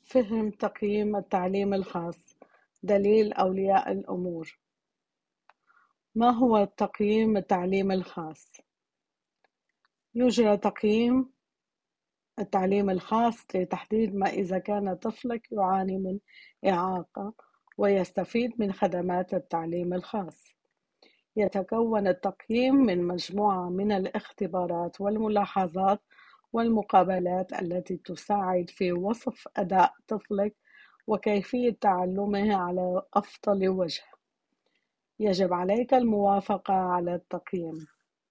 فهم تقييم التعليم الخاص. دليل أولياء الأمور. ما هو تقييم التعليم الخاص؟ يجرى تقييم التعليم الخاص لتحديد ما إذا كان طفلك يعاني من إعاقة ويستفيد من خدمات التعليم الخاص. يتكون التقييم من مجموعة من الاختبارات والملاحظات والمقابلات التي تساعد في وصف أداء طفلك وكيفية تعلمه على أفضل وجه. يجب عليك الموافقة على التقييم.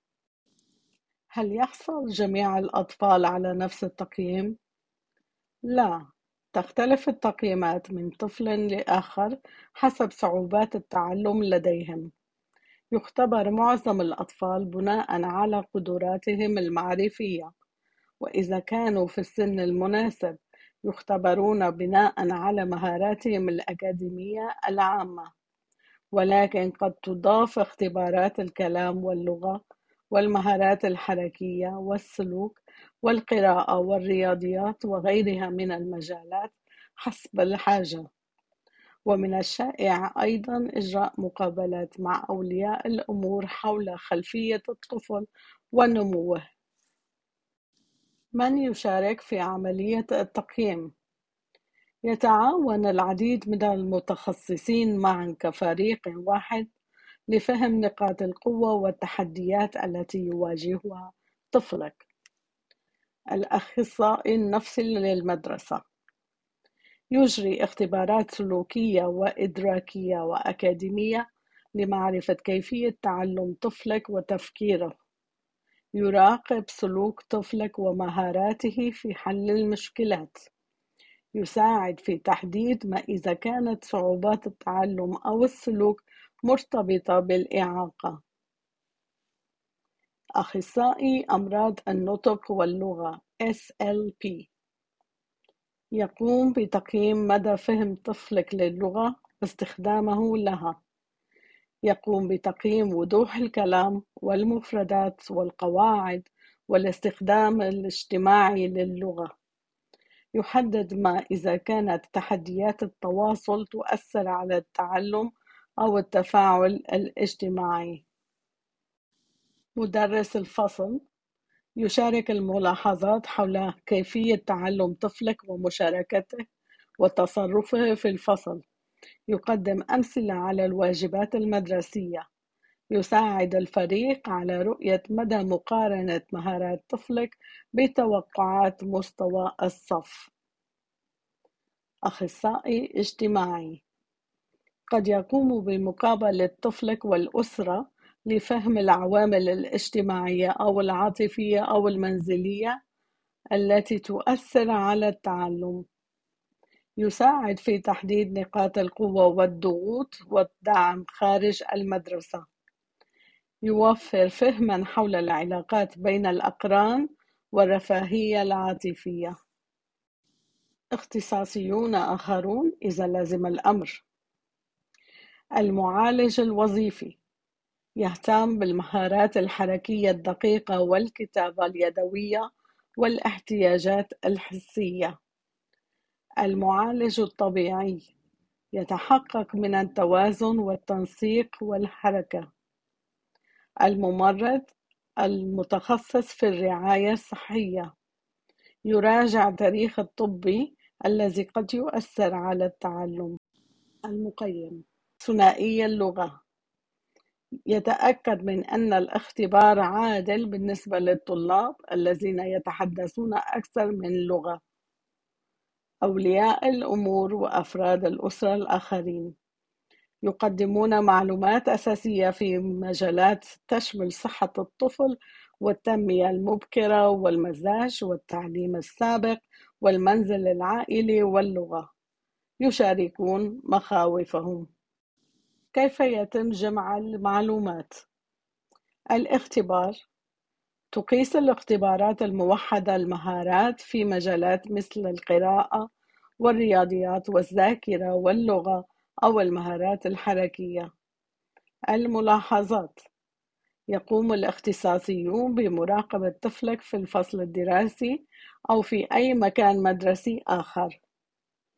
هل يحصل جميع الأطفال على نفس التقييم؟ لا، تختلف التقييمات من طفل لآخر حسب صعوبات التعلم لديهم. يختبر معظم الأطفال بناء على قدراتهم المعرفية، وإذا كانوا في السن المناسب يختبرون بناء على مهاراتهم الأكاديمية العامة، ولكن قد تضاف اختبارات الكلام واللغة والمهارات الحركية والسلوك والقراءة والرياضيات وغيرها من المجالات حسب الحاجة. ومن الشائع أيضا إجراء مقابلات مع أولياء الأمور حول خلفية الطفل ونموه. من يشارك في عملية التقييم؟ يتعاون العديد من المتخصصين معا كفريق واحد لفهم نقاط القوة والتحديات التي يواجهها طفلك. الأخصائي النفسي للمدرسة يجري اختبارات سلوكية وإدراكية وأكاديمية لمعرفة كيفية تعلم طفلك وتفكيره. يراقب سلوك طفلك ومهاراته في حل المشكلات. يساعد في تحديد ما إذا كانت صعوبات التعلم أو السلوك مرتبطة بالإعاقة. أخصائي أمراض النطق واللغة SLP يقوم بتقييم مدى فهم طفلك للغة واستخدامه لها. يقوم بتقييم وضوح الكلام والمفردات والقواعد والاستخدام الاجتماعي للغة. يحدد ما إذا كانت تحديات التواصل تؤثر على التعلم أو التفاعل الاجتماعي. مدرس الفصل يشارك الملاحظات حول كيفية تعلم طفلك ومشاركته وتصرفه في الفصل. يقدم أمثلة على الواجبات المدرسية. يساعد الفريق على رؤية مدى مقارنة مهارات طفلك بتوقعات مستوى الصف. أخصائي اجتماعي قد يقوم بمقابلة طفلك والأسرة لفهم العوامل الاجتماعية أو العاطفية أو المنزلية التي تؤثر على التعلم. يساعد في تحديد نقاط القوة والضغوط والدعم خارج المدرسة. يوفر فهما حول العلاقات بين الأقران والرفاهية العاطفية. اختصاصيون آخرون إذا لزم الأمر. المعالج الوظيفي يهتم بالمهارات الحركية الدقيقة والكتابة اليدوية والاحتياجات الحسية. المعالج الطبيعي يتحقق من التوازن والتنسيق والحركة. الممرض المتخصص في الرعاية الصحية يراجع تاريخ الطبي الذي قد يؤثر على التعلم. المقيم ثنائي اللغة يتأكد من أن الاختبار عادل بالنسبة للطلاب الذين يتحدثون أكثر من لغة. أولياء الأمور وأفراد الأسرة الآخرين يقدمون معلومات أساسية في مجالات تشمل صحة الطفل والتنمية المبكرة والمزاج والتعليم السابق والمنزل العائلي واللغة. يشاركون مخاوفهم. كيف يتم جمع المعلومات؟ الاختبار تقيس الاختبارات الموحدة المهارات في مجالات مثل القراءة والرياضيات والذاكرة واللغة أو المهارات الحركية. الملاحظات يقوم الاختصاصيون بمراقبة طفلك في الفصل الدراسي أو في أي مكان مدرسي آخر.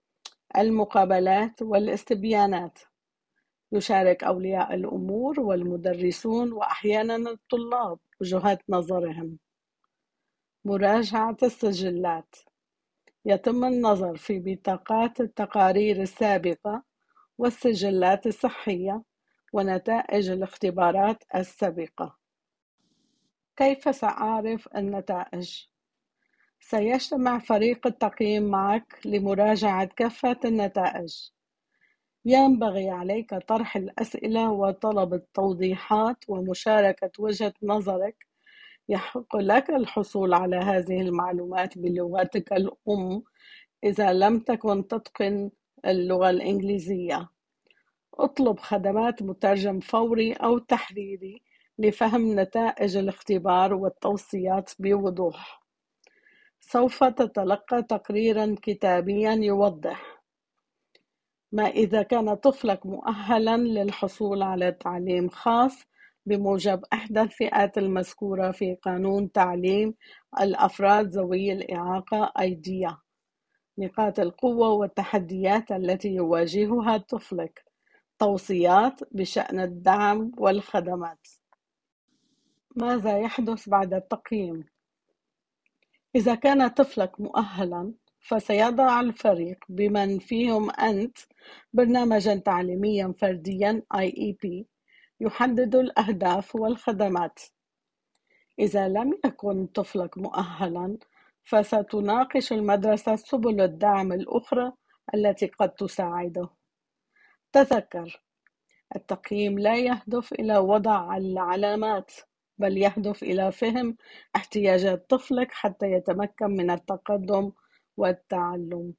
المقابلات والاستبيانات. يشارك أولياء الأمور والمدرسون وأحيانا الطلاب وجهات نظرهم. مراجعة السجلات. يتم النظر في بطاقات التقارير السابقة والسجلات الصحية ونتائج الاختبارات السابقة. كيف سأعرف النتائج؟ سيجتمع فريق التقييم معك لمراجعة كافة النتائج. ينبغي عليك طرح الأسئلة وطلب التوضيحات ومشاركة وجهة نظرك. يحق لك الحصول على هذه المعلومات بلغتك الأم إذا لم تكن تتقن اللغة الإنجليزية. اطلب خدمات مترجم فوري أو تحريري لفهم نتائج الاختبار والتوصيات بوضوح. سوف تتلقى تقريرا كتابيا يوضح ما إذا كان طفلك مؤهلا للحصول على تعليم خاص بموجب إحدى الفئات المذكورة في قانون تعليم الأفراد ذوي الإعاقة أيديا. نقاط القوة والتحديات التي يواجهها طفلك. توصيات بشأن الدعم والخدمات. ماذا يحدث بعد التقييم؟ إذا كان طفلك مؤهلاً، فسيضع الفريق بمن فيهم أنت برنامجاً تعليمياً فردياً IEP يحدد الأهداف والخدمات. إذا لم يكن طفلك مؤهلاً، فستناقش المدرسة سبل الدعم الأخرى التي قد تساعده. تذكر، التقييم لا يهدف إلى وضع العلامات، بل يهدف إلى فهم احتياجات طفلك حتى يتمكن من التقدم والتعلم.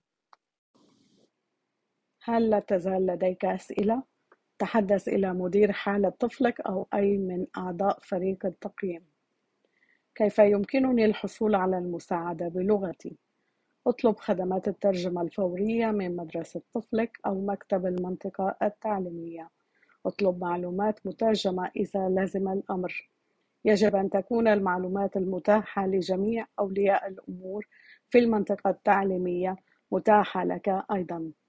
هل لا تزال لديك أسئلة؟ تحدث إلى مدير حالة طفلك أو أي من أعضاء فريق التقييم. كيف يمكنني الحصول على المساعدة بلغتي؟ اطلب خدمات الترجمة الفورية من مدرسة طفلك أو مكتب المنطقة التعليمية. اطلب معلومات مترجمة إذا لزم الأمر. يجب أن تكون المعلومات المتاحة لجميع أولياء الأمور في المنطقة التعليمية متاحة لك أيضاً.